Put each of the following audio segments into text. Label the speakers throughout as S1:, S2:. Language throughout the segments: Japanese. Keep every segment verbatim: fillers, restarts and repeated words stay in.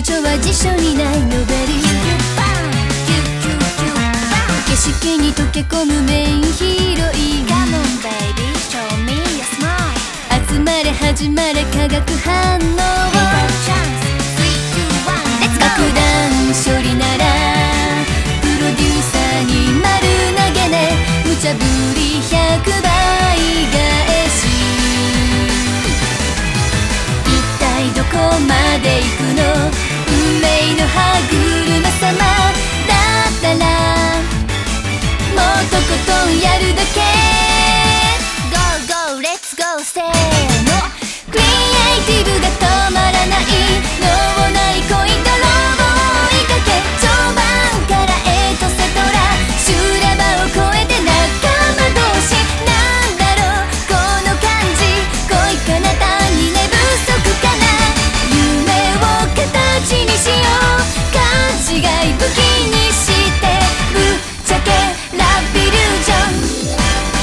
S1: 情は辞書にないノベル。景色に溶け込むメインヒーロイン。
S2: Come on baby, show me your smile.
S1: 集まれ始まれ化学反応。
S2: We got a chance. three, two, one, let's
S1: 爆
S2: go.
S1: 弾処理ならプロデューサーに丸投げね。無茶ぶりひゃくばい返し。一体どこまで行くの、運命の歯車様だったらもうとことんやるだけ。
S2: Go go let's go せーの。
S1: クリエイティブが止まらない。脳ない恋泥棒追いかけ。序盤からエトセトラ。修羅場を越えて仲間同士。なんだろうこの感じ。恋かな単に寝不足かな。夢を形にしよう。勘違い武器にしてぶっちゃけラブイリュージョン。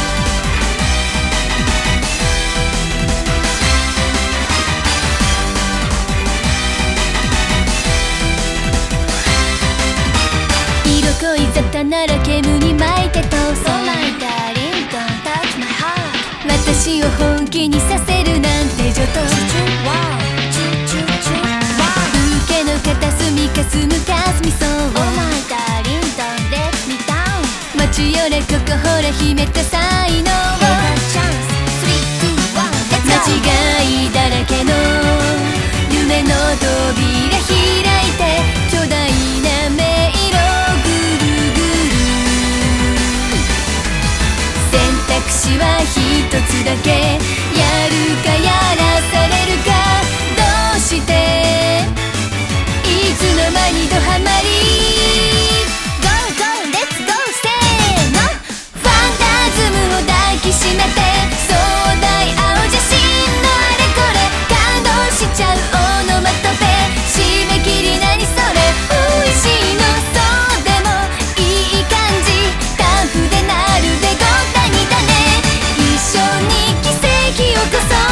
S1: 色恋沙汰なら煙に巻いて通そう。
S2: Oh my darling, don't touch my heart.
S1: 私を本気にさせるなんて上等。
S2: Wow, choo choo choo. Wow.
S1: ブーケの片隅かすむかすみそう。
S2: Oh my darling, don't let me down.
S1: 待ちよれここほら秘めた才能を。
S2: We got a chance. three, two, one, let's
S1: 間
S2: go.
S1: 違いだらけの夢の扉開いて。巨大な迷路ぐるぐる。選択肢は一つだけ。やるかやらされるか。どうしていつの間にドハマり。
S2: Go go let's go せーの。
S1: ファンタズムを抱きしめて。壮大青写真のあれこれ感動しちゃうオノマトペ。締め切り何それ美味しいの。そうでもいい感じ。タフでなるでごったにだね。一緒に奇跡を起こそう。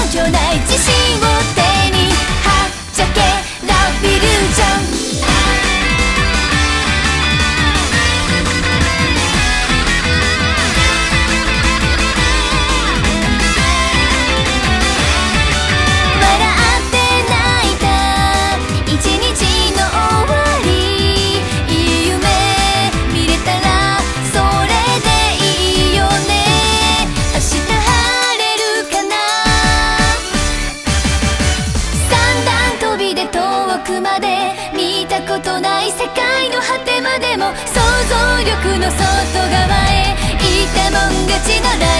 S1: 根拠ない自信を手にはっちゃけラブイリュージョン。見たことない世界の果てまでも想像力の外側へ。いたもん勝ちのラ